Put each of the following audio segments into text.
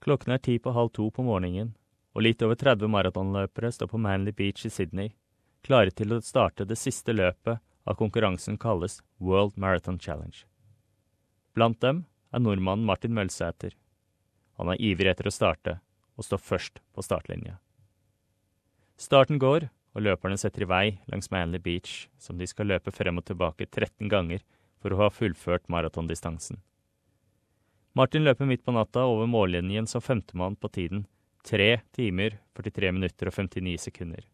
Klokken 1:50 på morgenen, og litt over 30 maratonløpere står på Manly Beach i Sydney, klare til å starte det siste løpet av konkurransen kalles World Marathon Challenge. Blant dem nordmannen Martin Mølsæter. Han ivrig etter å starte, og står først på startlinja. Starten går, og løperne setter i vei langs Manly Beach, som de skal løpe frem og tilbake 13 ganger for å ha fullført maratondistansen. Martin løper midt på natta over mållinjen som femtemann på tiden, 3 timer, 43 minutter og 59 sekunder.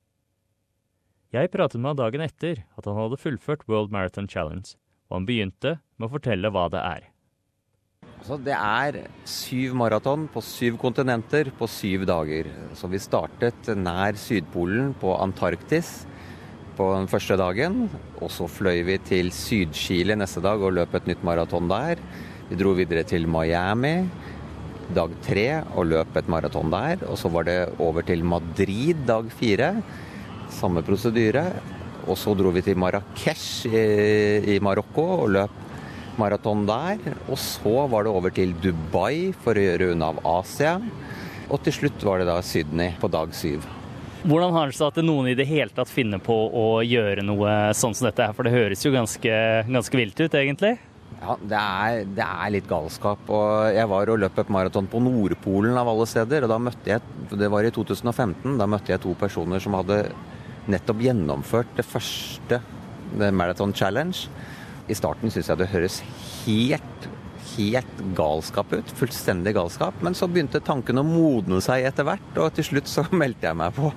Jeg pratet med han dagen etter at han hadde fullført World Marathon Challenge, og han begynte med å fortelle hva det er. Så det 7 maraton på 7 kontinenter på 7 dager. Så vi startet nær Sydpolen på Antarktis på den første dagen, og så fløy vi til Syd-Chile neste dag og løp et nytt maraton der. Vi dro videre til Miami dag 3 og løp et maraton der, og så var det over til Madrid dag 4, samme prosedyre, og så dro vi til Marrakesh i Marokko og løp maraton der, og så var det over til Dubai for å gjøre unna av Asia, og til slutt var det da Sydney på dag 7. Hvordan har det seg at noen i det hele tatt finner på å gjøre noe sånn som dette her, for det høres jo ganske vilt ut egentlig? Ja, det er litt galskap, og jeg var og løp et maraton på Nordpolen av alle steder, og da møtte jeg, det var i 2015, da møtte jeg 2 personer som hadde nettopp gjennomført det første Marathon Challenge. I starten synes jeg det høres helt galskap ut, fullstendig galskap, men så begynte tanken å modne seg etter hvert, og til slutt så meldte jeg meg på.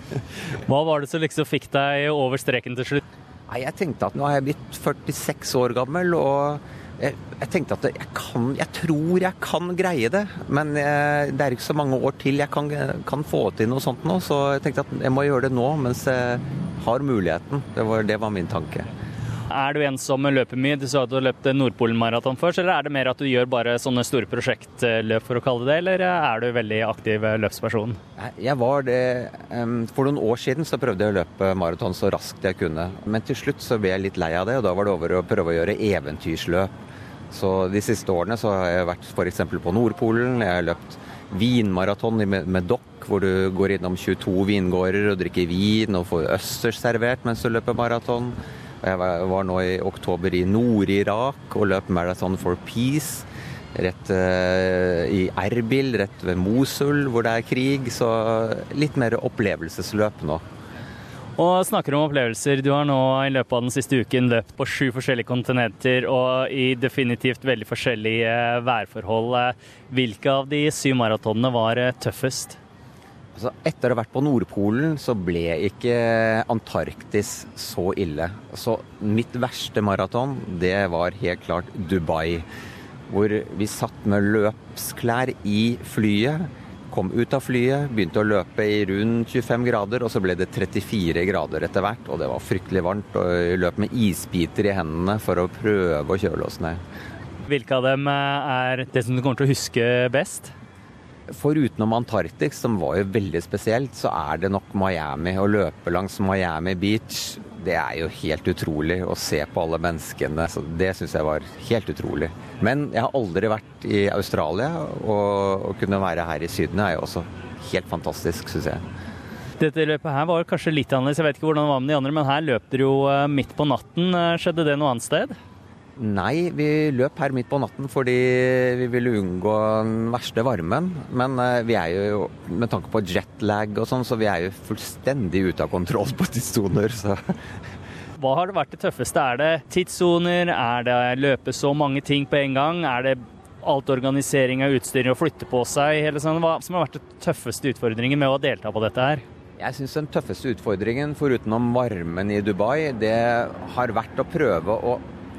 Hva var det som liksom fikk deg over streken til slutt? Nei, jeg tenkte at nå har jeg blitt 46 år gammel, og jeg tenkte at jeg tror jeg kan greie det, men det ikke så mange år til jeg kan få til noe sånt nå, så jeg tenkte at jeg må gjøre det nå mens jeg har muligheten. Det var min tanke. Er du en som løper mye? Du sa at du har løpt Nordpolen-maraton først, eller er det mer at du gjør bare sånne store prosjektløp for å kalle det, eller er du veldig aktiv løpsperson? Jeg var det. For noen år siden så prøvde jeg å løpe maraton så raskt jeg kunne, men til slutt så ble jeg litt lei av det, og da var det over å prøve å gjøre eventyrsløp. Så de siste årene så har jeg vært for eksempel på Nordpolen, jeg har løpt vinmaraton med dokk, hvor du går innom 22 vingårder og drikker vin og får østers servert mens du løper maraton. Jeg var nå i oktober i Nord-Irak og løp Marathon for Peace, rett i Erbil, rett ved Mosul, hvor det krig, så litt mer opplevelsesløp nå. Og snakker om opplevelser, du har nå i løpet av den siste uken løpt på 7 forskjellige kontinenter og i definitivt veldig forskjellige værforhold. Hvilke av de 7 maratonene var tøffest? Altså, etter å ha vært på Nordpolen så ble ikke Antarktis så ille. Så mitt verste maraton, det var helt klart Dubai, hvor vi satt med løpsklær i flyet, kom ut av flyet, begynte å løpe i rundt 25 grader, og så ble det 34 grader etter hvert, og det var fryktelig varmt, og vi løp med isbiter i hendene for å prøve å kjøle oss ned. Hvilke av dem er det som du kommer til å huske best? Forutenom Antarktis, som var jo veldig spesielt, så er det nok Miami. Å løpe langs Miami Beach, det er jo helt utrolig å se på alle menneskene. Så det synes jeg var helt utrolig. Men jeg har aldri vært i Australia, og å kunne være her i Syden er jo også helt fantastisk, synes jeg. Dette løpet her var kanskje litt annerledes, jeg vet ikke hvordan det var med de andre, men her løp dere jo midt på natten. Skjedde det noe annet sted? Nei, vi løp her midt på natten fordi vi ville unngå den verste varmen, men vi er jo, med tanke på jetlag og sånn, så vi er jo fullstendig ute av kontroll på tidssoner, så... Hva har det vært det tøffeste? Er det tidssoner? Er det løpe så mange ting på en gang? Er det alt organisering av utstyr og flytte på seg? Hele sånn? Hva som har vært det tøffeste utfordringen med å delta på dette her? Jeg synes den tøffeste utfordringen, forutenom varmen i Dubai, det har vært å prøve å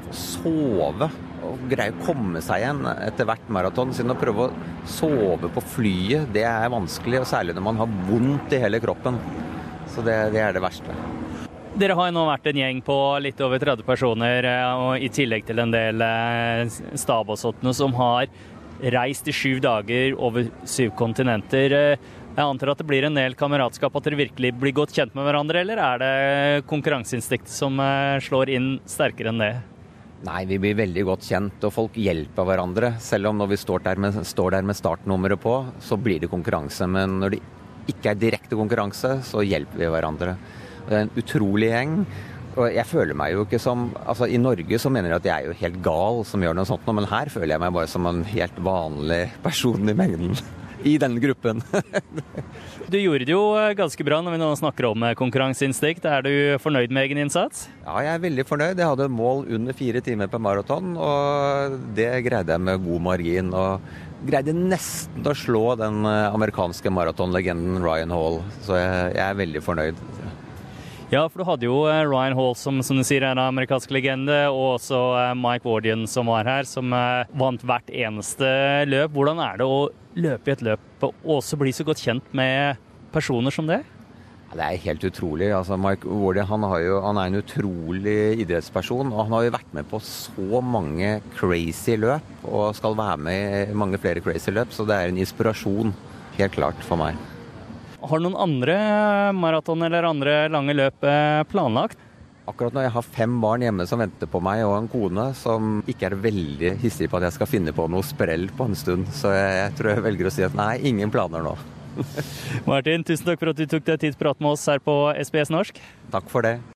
sove og greie å komme seg igjen etter hvert maraton, siden å prøve å sove på flyet, det er vanskelig, og særlig når man har vondt i hele kroppen. Så det er det verste. Dere har jo nå vært en gjeng på litt over 30 personer, og i tillegg til en del stab og sånt, som har reist i 7 dager over 7 kontinenter. Jeg antar at det blir en del kameratskap, at dere virkelig blir godt kjent med hverandre, eller er det konkurranseinstinkt som slår inn sterkere enn det? Nei, vi blir veldig godt kjent, og folk hjelper hverandre. Selv om når vi står der med startnummeret på, så blir det konkurranse. Men når det ikke er direkte konkurranse, så hjelper vi hverandre. Det er en utrolig gjeng. Og jeg føler meg jo ikke som... Altså, i Norge så mener jeg at jeg er jo helt gal som gjør noe sånt, men her føler jeg meg bare som en helt vanlig person i mengden. I denne gruppen. Du gjorde det jo ganske bra når vi nå snakker om konkurranseinstinkt. Er du fornøyd med egen innsats? Ja, jeg er veldig fornøyd. Jeg hadde mål under 4 timer på maraton, og det greide jeg med god margin. Og greide nesten å slå den amerikanske maratonlegenden Ryan Hall. Så jeg er veldig fornøyd. Ja, for du hadde jo Ryan Hall som du sier er en amerikansk legende, og også Mike Wardian som var her, som vant hvert eneste løp. Hvordan er det å løpe i et løp og også bli så godt kjent med personer som det? Ja, det er helt utrolig. Altså, Mike Wardian han er en utrolig idrettsperson, og han har jo vært med på så mange crazy løp, og skal være med i mange flere crazy løp, så det er en inspirasjon, helt klart, for meg. Har du noen andre maraton eller andre lange løp planlagt? Akkurat når jeg har 5 barn hjemme som venter på meg, og en kone som ikke er veldig hissig på at jeg skal finne på noe sprell på en stund, så jeg tror jeg velger å si at nei, ingen planer nå. Martin, tusen takk for at du tok deg tid til å prate med oss her på SBS Norsk. Takk for det.